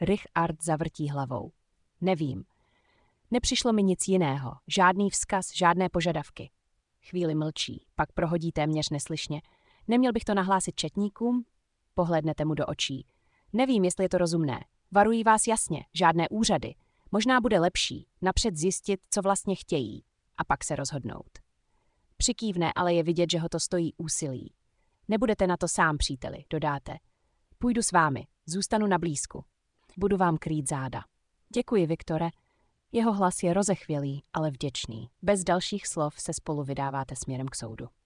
Richard zavrtí hlavou. Nevím. Nepřišlo mi nic jiného. Žádný vzkaz, žádné požadavky. Chvíli mlčí, pak prohodí téměř neslyšně. Neměl bych to nahlásit četníkům? Pohlédnete mu do očí. Nevím, jestli je to rozumné. Varují vás jasně, žádné úřady. Možná bude lepší napřed zjistit, co vlastně chtějí, a pak se rozhodnout. Přikývne, ale je vidět, že ho to stojí úsilí. Nebudete na to sám, příteli, dodáte. Půjdu s vámi, zůstanu na blízku. Budu vám krýt záda. Děkuji, Viktore. Jeho hlas je rozechvělý, ale vděčný. Bez dalších slov se spolu vydáváte směrem k soudu.